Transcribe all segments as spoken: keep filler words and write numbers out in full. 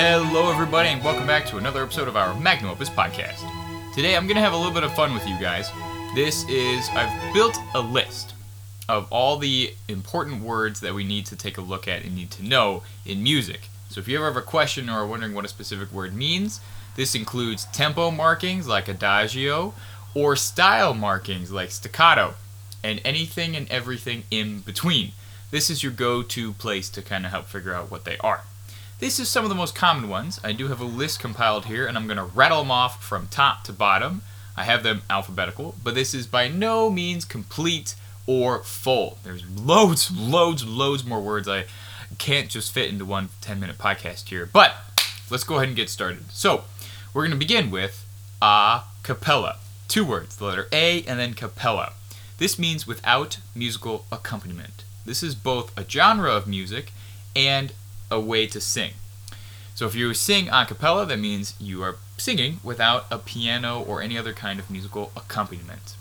Hello everybody and welcome back to another episode of our Magnum Opus podcast. Today I'm going to have a little bit of fun with you guys. This is, I've built a list of all the important words that we need to take a look at and need to know in music. So if you ever have a question or are wondering what a specific word means, this includes tempo markings like adagio or style markings like staccato and anything and everything in between. This is your go-to place to kind of help figure out what they are. This is some of the most common ones. I do have a list compiled here, and I'm going to rattle them off from top to bottom. I have them alphabetical, but this is by no means complete or full. There's loads, loads, loads more words I can't just fit into one ten-minute podcast here. But let's go ahead and get started. So we're going to begin with a cappella. Two words, the letter A and then cappella. This means without musical accompaniment. This is both a genre of music and a way to sing. So if you sing a cappella, that means you are singing without a piano or any other kind of musical accompaniment.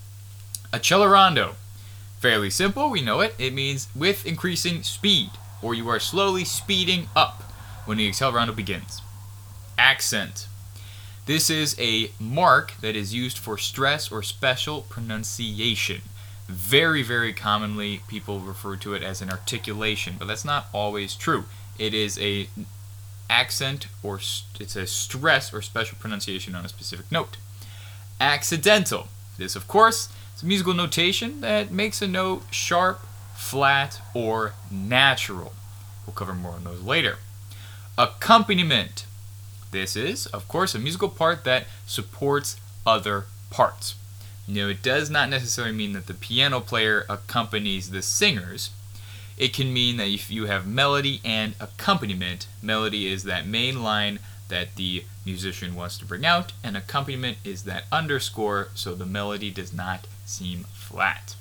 Accelerando. Fairly simple, we know it. It means with increasing speed, or you are slowly speeding up when the accelerando begins. Accent. This is a mark that is used for stress or special pronunciation. Very, very commonly, people refer to it as an articulation, but that's not always true. It is a accent or st- it's a stress or special pronunciation on a specific note. Accidental. This, of course, is a musical notation that makes a note sharp, flat, or natural. We'll cover more on those later. Accompaniment. This is, of course, a musical part that supports other parts. Now, it does not necessarily mean that the piano player accompanies the singers. It can mean that if you have melody and accompaniment, melody is that main line that the musician wants to bring out, and accompaniment is that underscore, so the melody does not seem flat.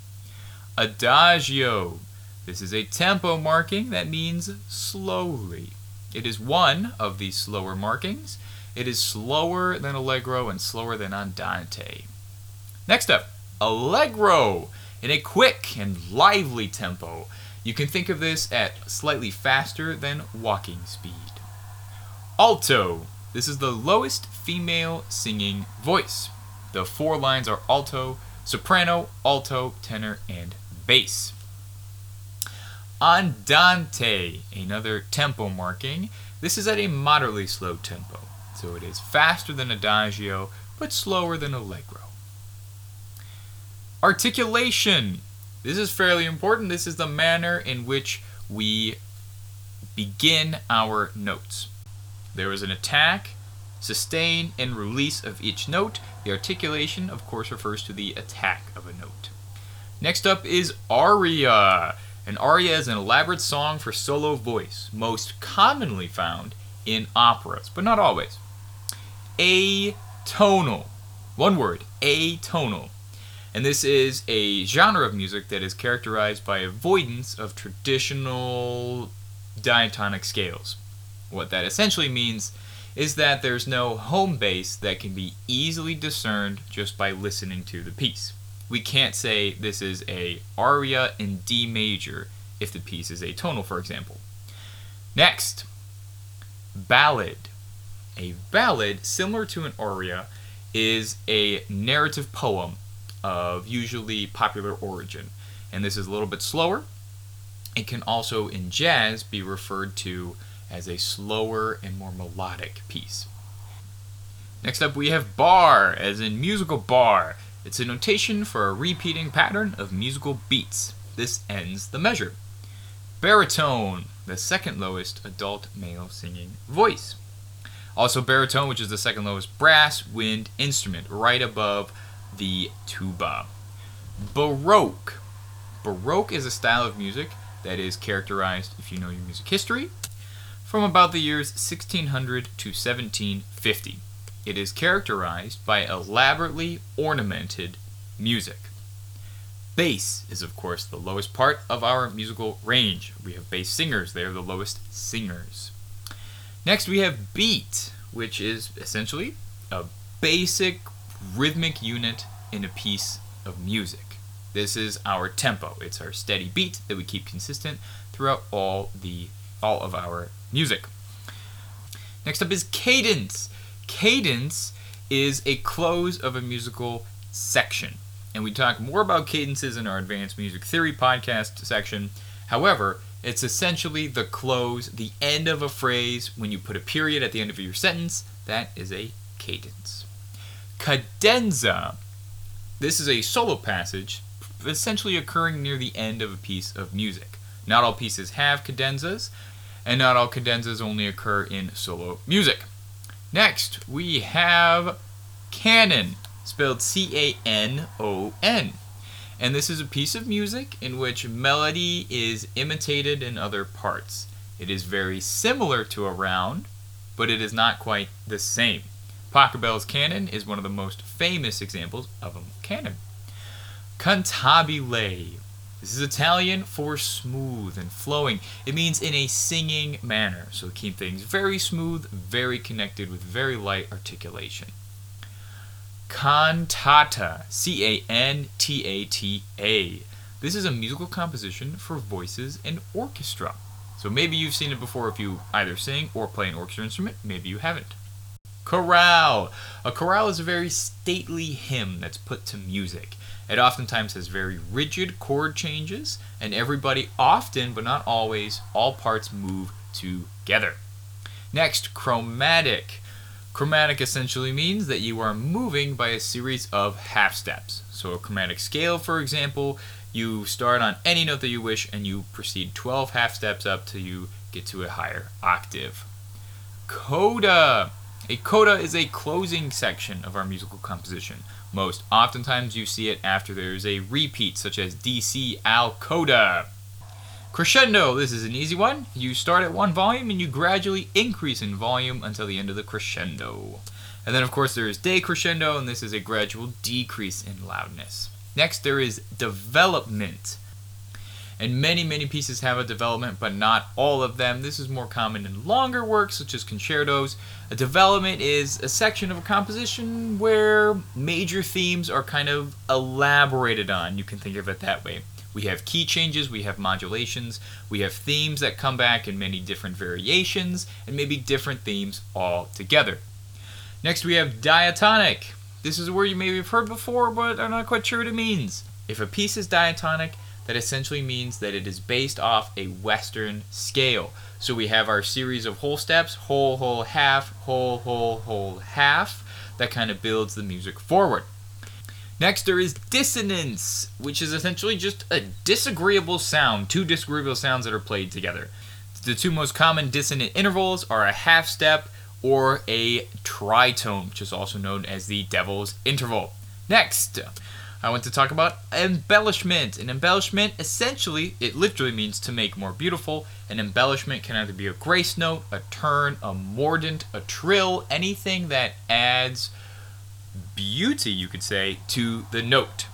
Adagio. This is a tempo marking that means slowly. It is one of the slower markings. It is slower than allegro and slower than andante. Next up, allegro, in a quick and lively tempo. You can think of this at slightly faster than walking speed. Alto. This is the lowest female singing voice. The four lines are alto, soprano, alto, tenor, and bass. Andante, another tempo marking. This is at a moderately slow tempo. So it is faster than adagio, but slower than allegro. Articulation. This is fairly important. This is the manner in which we begin our notes. There is an attack, sustain, and release of each note. The articulation, of course, refers to the attack of a note. Next up is aria. An aria is an elaborate song for solo voice, most commonly found in operas, but not always. Atonal. One word, atonal. And this is a genre of music that is characterized by avoidance of traditional diatonic scales. What that essentially means is that there's no home base that can be easily discerned just by listening to the piece. We can't say this is a aria in D major if the piece is atonal, for example. Next, ballad. A ballad, similar to an aria, is a narrative poem of usually popular origin. And this is a little bit slower. It can also, in jazz, be referred to as a slower and more melodic piece. Next up, we have bar, as in musical bar. It's a notation for a repeating pattern of musical beats. This ends the measure. Baritone, the second lowest adult male singing voice. Also baritone, which is the second lowest brass wind instrument, right above the tuba. Baroque. Baroque is a style of music that is characterized, if you know your music history, from about the years sixteen hundred to seventeen fifty. It is characterized by elaborately ornamented music. Bass is, of course, the lowest part of our musical range. We have bass singers. They are the lowest singers. Next, we have beat, which is essentially a basic rhythmic unit in a piece of music. This is our tempo. It's our steady beat that we keep consistent throughout all the all of our music. Next up is cadence. Cadence is a close of a musical section. And we talk more about cadences in our Advanced Music Theory podcast section. However, it's essentially the close, the end of a phrase. When you put a period at the end of your sentence, that is a cadence. Cadenza. This is a solo passage, essentially occurring near the end of a piece of music. Not all pieces have cadenzas, and not all cadenzas only occur in solo music. Next, we have canon, spelled C A N O N. And this is a piece of music in which melody is imitated in other parts. It is very similar to a round, but it is not quite the same. Pachelbel's canon is one of the most famous examples of a canon. Cantabile. This is Italian for smooth and flowing. It means in a singing manner, so keep things very smooth, very connected with very light articulation. Cantata, C A N T A T A. This is a musical composition for voices and orchestra. So maybe you've seen it before if you either sing or play an orchestra instrument, maybe you haven't. Chorale. A chorale is a very stately hymn that's put to music. It oftentimes has very rigid chord changes, and everybody often, but not always, all parts move together. Next, chromatic. Chromatic essentially means that you are moving by a series of half steps. So a chromatic scale, for example, you start on any note that you wish and you proceed twelve half steps up till you get to a higher octave. Coda. A coda is a closing section of our musical composition. Most oftentimes you see it after there's a repeat, such as D C al coda. Crescendo. This is an easy one. You start at one volume and you gradually increase in volume until the end of the crescendo. And then of course there is decrescendo, and this is a gradual decrease in loudness. Next there is development. And many, many pieces have a development, but not all of them. This is more common in longer works, such as concertos. A development is a section of a composition where major themes are kind of elaborated on. You can think of it that way. We have key changes, we have modulations, we have themes that come back in many different variations, and maybe different themes all together. Next we have diatonic. This is a word you maybe have heard before, but are not quite sure what it means. If a piece is diatonic, that essentially means that it is based off a Western scale. So we have our series of whole steps, whole, whole, half, whole, whole, whole, half, that kind of builds the music forward. Next there is dissonance, which is essentially just a disagreeable sound, two disagreeable sounds that are played together. The two most common dissonant intervals are a half step or a tritone, which is also known as the devil's interval. Next, I want to talk about embellishment. An embellishment, essentially, it literally means to make more beautiful. An embellishment can either be a grace note, a turn, a mordant, a trill, anything that adds beauty, you could say, to the note.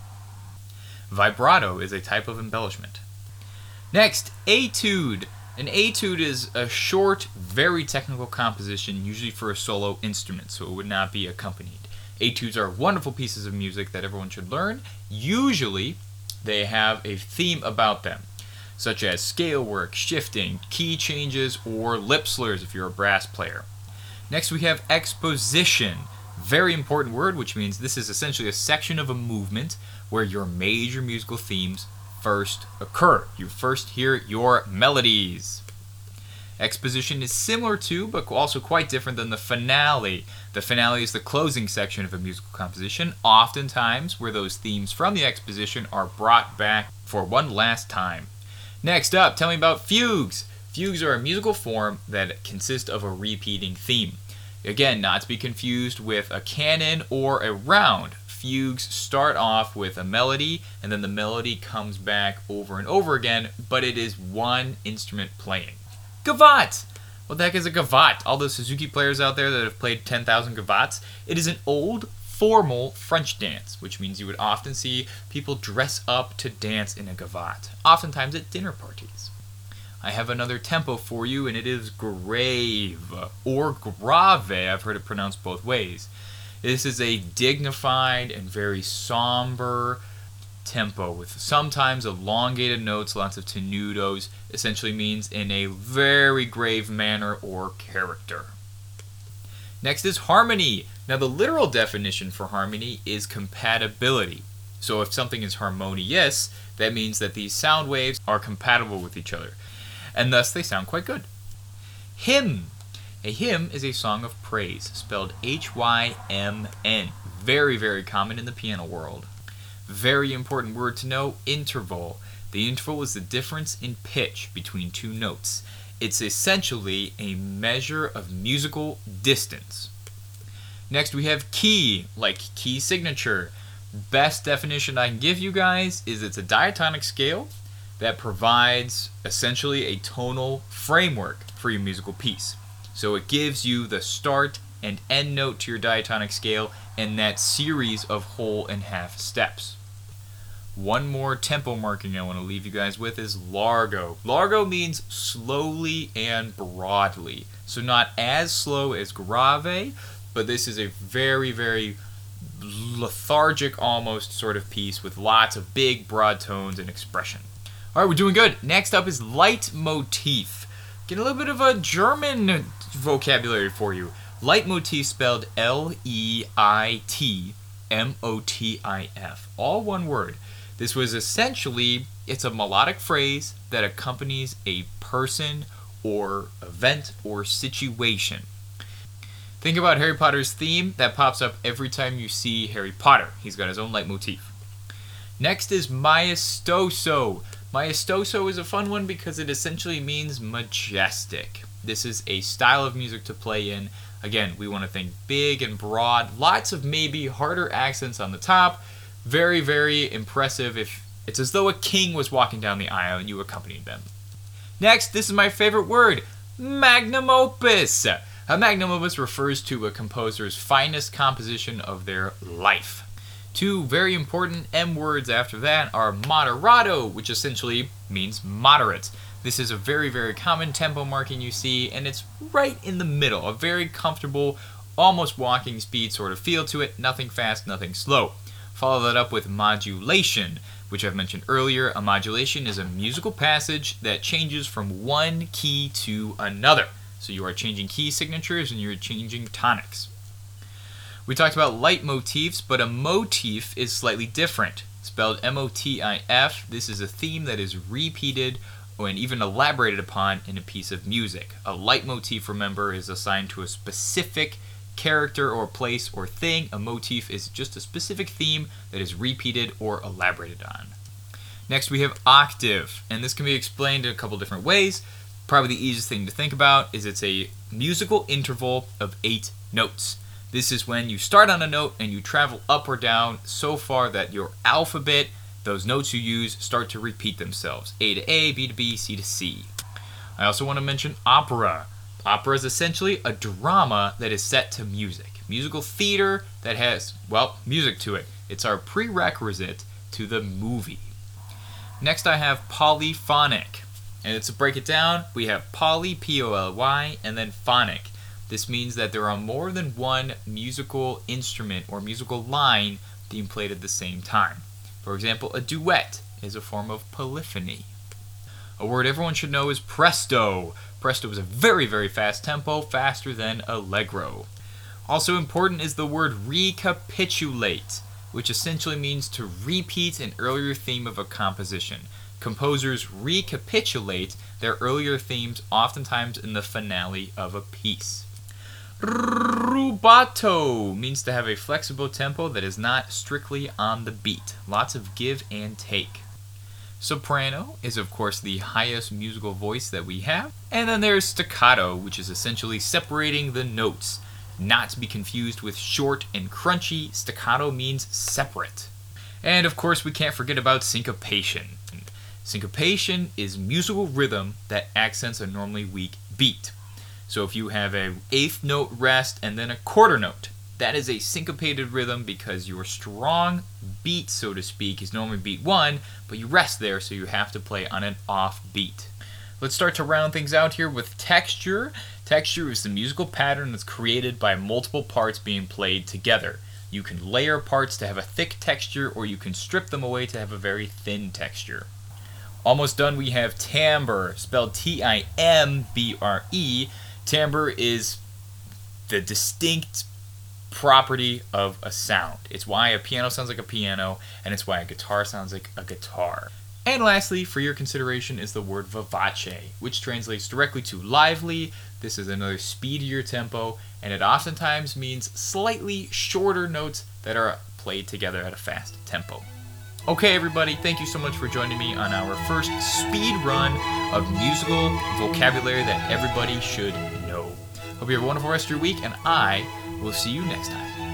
Vibrato is a type of embellishment. Next, etude. An etude is a short, very technical composition, usually for a solo instrument, so it would not be accompanied. Etudes are wonderful pieces of music that everyone should learn. Usually, they have a theme about them, such as scale work, shifting, key changes, or lip slurs if you're a brass player. Next, we have exposition. Very important word, which means this is essentially a section of a movement where your major musical themes first occur. You first hear your melodies. Exposition is similar to, but also quite different than the finale. The finale is the closing section of a musical composition, oftentimes where those themes from the exposition are brought back for one last time. Next up, tell me about fugues. Fugues are a musical form that consist of a repeating theme. Again, not to be confused with a canon or a round. Fugues start off with a melody, and then the melody comes back over and over again, but it is one instrument playing. Gavotte! What the heck is a gavotte? All those Suzuki players out there that have played ten thousand gavottes. It is an old, formal French dance, which means you would often see people dress up to dance in a gavotte, oftentimes at dinner parties. I have another tempo for you, and it is grave, or grave. I've heard it pronounced both ways. This is a dignified and very somber tempo with sometimes elongated notes, lots of tenutos. Essentially means in a very grave manner or character. Next is harmony. Now the literal definition for harmony is compatibility. So if something is harmonious, that means that these sound waves are compatible with each other, and thus they sound quite good. Hymn. A hymn is a song of praise, spelled H Y M N. Very, very common in the piano world. Very important word to know, interval. The interval is the difference in pitch between two notes. It's essentially a measure of musical distance. Next we have key, like key signature. Best definition I can give you guys is it's a diatonic scale that provides essentially a tonal framework for your musical piece. So it gives you the start and end note to your diatonic scale and that series of whole and half steps. One more tempo marking I want to leave you guys with is largo. Largo means slowly and broadly. So not as slow as grave, but this is a very, very lethargic almost sort of piece with lots of big broad tones and expression. Alright, we're doing good. Next up is leitmotif. Get a little bit of a German vocabulary for you. Leitmotif spelled L E I T M O T I F. All one word. This was essentially, it's a melodic phrase that accompanies a person or event or situation. Think about Harry Potter's theme that pops up every time you see Harry Potter. He's got his own leitmotif. Next is maestoso. Maestoso is a fun one because it essentially means majestic. This is a style of music to play in. Again, we want to think big and broad, lots of maybe harder accents on the top. Very, very impressive. If it's as though a king was walking down the aisle and you accompanied them. Next, this is my favorite word, magnum opus. A magnum opus refers to a composer's finest composition of their life. Two very important M words after that are moderato, which essentially means moderate. This is a very, very common tempo marking you see, and it's right in the middle. A very comfortable, almost walking speed sort of feel to it. Nothing fast, nothing slow. Follow that up with modulation, which I've mentioned earlier. A modulation is a musical passage that changes from one key to another. So you are changing key signatures and you're changing tonics. We talked about leitmotifs, but a motif is slightly different. Spelled M O T I F, this is a theme that is repeated and even elaborated upon in a piece of music. A leitmotif, remember, is assigned to a specific character or place or thing. A motif is just a specific theme that is repeated or elaborated on. Next we have octave, and this can be explained in a couple different ways. Probably the easiest thing to think about is it's a musical interval of eight notes. This is when you start on a note and you travel up or down so far that your alphabet, those notes you use, start to repeat themselves. A to A, B to B, C to C. I also want to mention opera. Opera is essentially a drama that is set to music. Musical theater that has, well, music to it. It's our prerequisite to the movie. Next I have polyphonic. And to break it down, we have poly, P O L Y, and then phonic. This means that there are more than one musical instrument or musical line being played at the same time. For example, a duet is a form of polyphony. A word everyone should know is presto. Presto is a very, very fast tempo, faster than allegro. Also important is the word recapitulate, which essentially means to repeat an earlier theme of a composition. Composers recapitulate their earlier themes oftentimes in the finale of a piece. Rubato means to have a flexible tempo that is not strictly on the beat. Lots of give and take. Soprano is of course the highest musical voice that we have. And then there's staccato, which is essentially separating the notes. Not to be confused with short and crunchy, staccato means separate. And of course we can't forget about syncopation. Syncopation is musical rhythm that accents a normally weak beat. So if you have a eighth note rest and then a quarter note, that is a syncopated rhythm because your strong beat, so to speak, is normally beat one, but you rest there, so you have to play on an off beat. Let's start to round things out here with texture. Texture is the musical pattern that's created by multiple parts being played together. You can layer parts to have a thick texture, or you can strip them away to have a very thin texture. Almost done, we have timbre, spelled T I M B R E. Timbre is the distinct property of a sound. It's why a piano sounds like a piano, and it's why a guitar sounds like a guitar. And lastly, for your consideration, is the word vivace, which translates directly to lively. This is another speedier tempo, and it oftentimes means slightly shorter notes that are played together at a fast tempo. Okay, everybody, thank you so much for joining me on our first speed run of musical vocabulary that everybody should know. Hope you have a wonderful rest of your week, and I will see you next time.